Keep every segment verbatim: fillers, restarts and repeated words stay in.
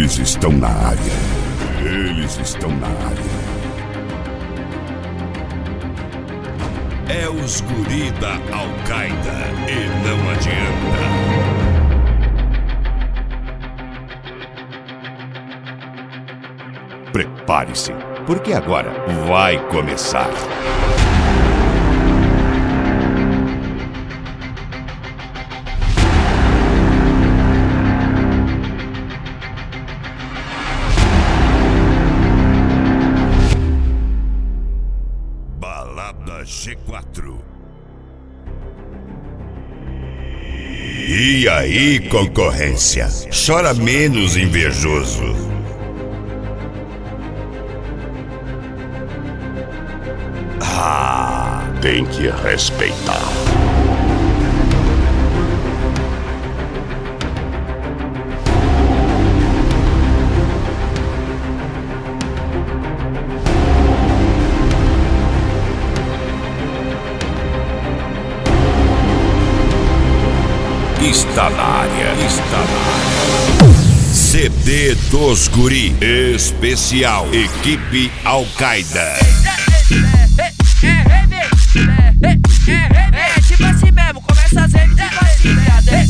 Eles estão na área. Eles estão na área. É os guri da Al-Qaeda e não adianta. Prepare-se, porque agora vai começar. Balada G quatro. E aí, concorrência? Chora menos, invejoso. Ah, tem que respeitar. Está na área, está na área. C D dos Guri Especial Equipe Al-Qaeda. É tipo assim mesmo, começa a ser tipo assim, viado. É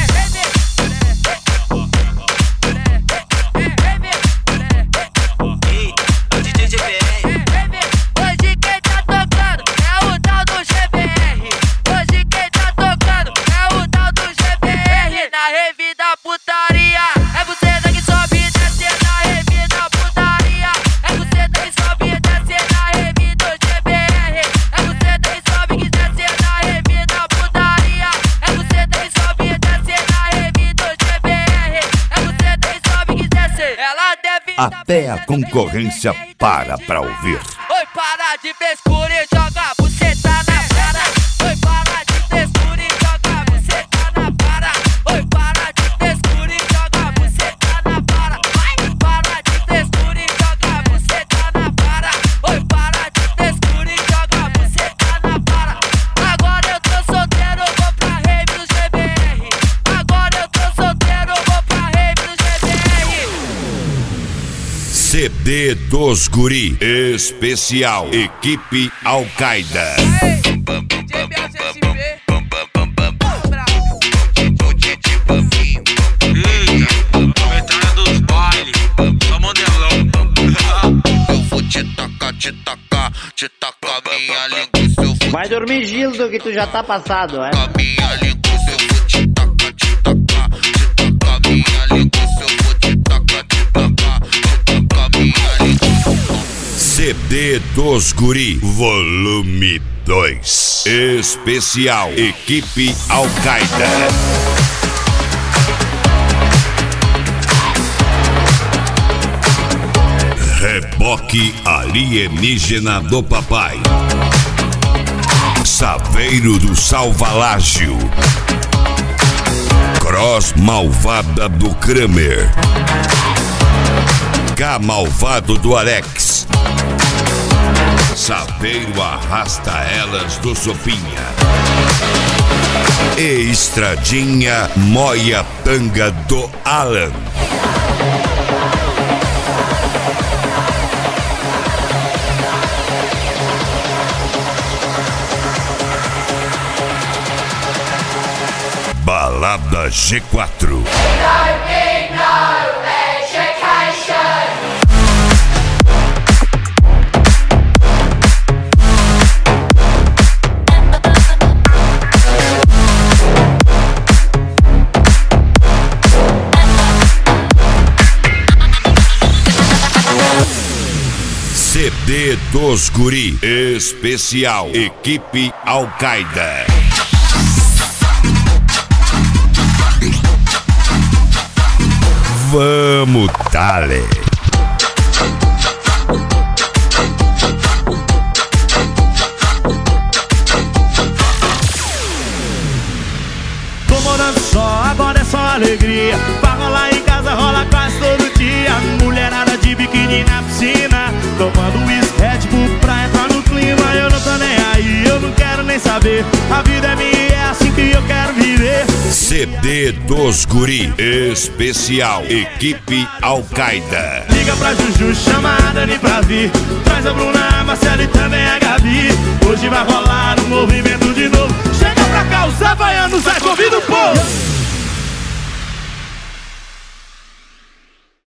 o D J G B R. Hoje quem tá tocando é o tal do G B R. Hoje quem tá tocando é o tal do G B R. Na revida putaria, é você daqui sobe e desce na revida putaria. É você daqui sobe e desce na revida G B R. É você daqui sobe e desce na revida putaria. É você daqui sobe e desce na revida G B R. É você daqui sobe e desce. Ela deve Até a concorrência para pra ouvir. Oi, para de frescura e joga buceta na cara. Oi, para de frescura e joga buceta na cara. Oi, para de frescura e joga buceta na cara. Vai, para de frescura e joga buceta na cara. Oi, para de frescura e joga buceta na cara. Agora eu tô solteiro, vou pra rave no G B R. Agora eu tô solteiro, vou pra rave no G B R. C D dos Guri Especial Equipe Al-Qaeda. Eu vou te tacar, te tacar, te tacar minha linguiça. Eu vou Vai dormir, Gildo, que tu já tá passado, é? tacar minha linguiça. Eu vou te tacar, te tacar, te tacar minha linguiça. Eu vou te tacar, te tacar, te tacar minha linguiça. C D dos Guri Volume dois Especial Equipe Al-Qaeda. Reboque alienígena do papai. Saveiro do Salvalágio. Cross malvada do Kramer. K malvado do Alex. Saveiro arrasta elas do Sopinha. E Estradinha moia tanga do Alan. Balada G quatro. C D dos Guri Especial Equipe Al-Qaeda. Vamos, dale. Tô morando só, agora é só alegria. Vai rolar em casa, rola quase todo dia. Mulherada de biquíni na piscina, tomando uísque, Red Bull pra entrar no clima. Eu não tô nem aí, eu não quero nem nem saber. A vida é minha e é assim que eu quero viver. C D dos Guri Especial Equipe Al-Qaeda. Liga pra Juju, chama a Dani pra vir. Traz a Bruna, a Marcela e também a Gabi. Hoje vai rolar um movimento de novo. Chega pra cá, os havaianos, vai, convida o povo.